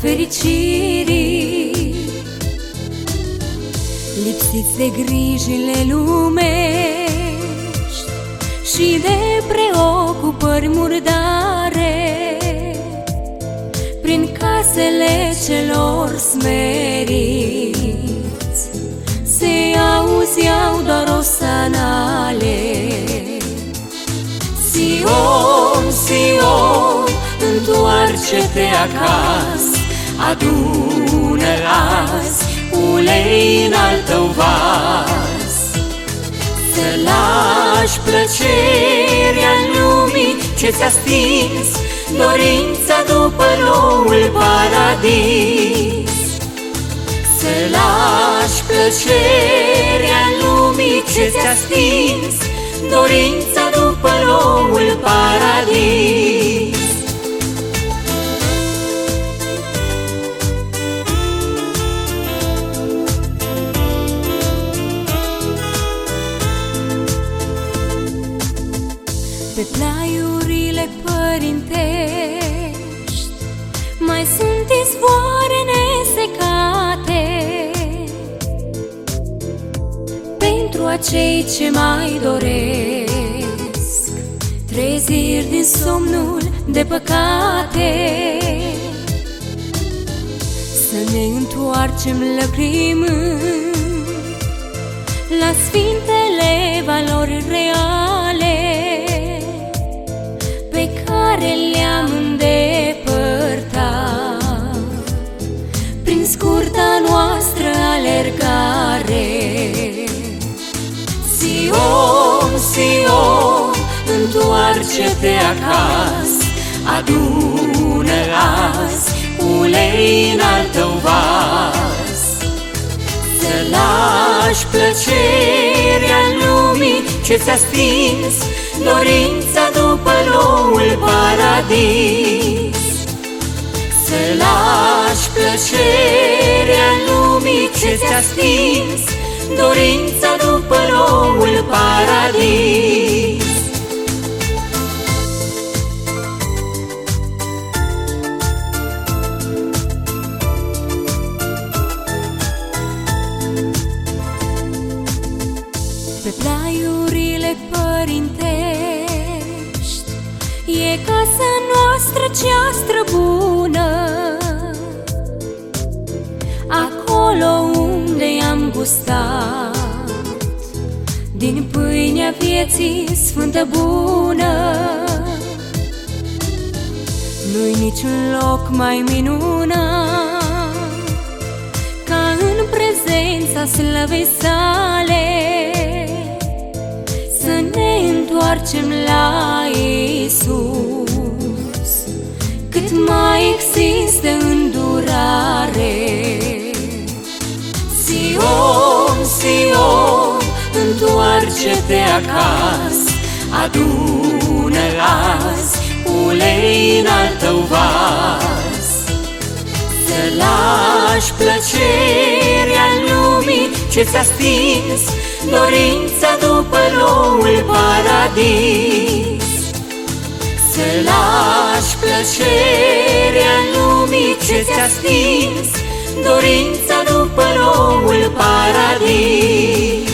fericirii, lipsiți de grijile lumești și de preocupări murdare. Prin casele celor smeriți se auzeau doar osanale. Sion, Sion, întoarce-te acasă, adună azi ulei în al tău vas. Să lași plăcerea lumii ce ți-a stins dorința după noul paradis. Să lași plăcerea lumii ce ți-a stins dorința după noul paradis. Pe plaiurile părintești mai sunt izvoare nesecate pentru acei ce mai doresc treziri din somnul de păcate. Să ne întoarcem lăcrimând la sfintele valori reale pe care le-am îndepărtat prin scurta noastră alergare. Sion, Sion, întoarce-te acasă, adună azi ulei în al tău vas. Să lași plăcerea lumii ce ți-a stins dorința după noul paradis. Să lași plăcerea lumii ce ți-a stins dorința după noul paradis. Pe plaiurile părintești e casa noastră cea străbună, acolo unde am gustat din pâinea vieții sfântă bună. Nu-i niciun loc mai minunat ca în prezența slăvei sale. Să ne întoarcem la Iisus cât mai există îndurare. Sion, Sion, întoarce-te acasă, adună azi ulei în al tău vas. Să lași plăcerea lumii ce ți-a stins dorința după noul paradis. Să lași plăcerea lumii ce ți-a stins dorința după noul paradis.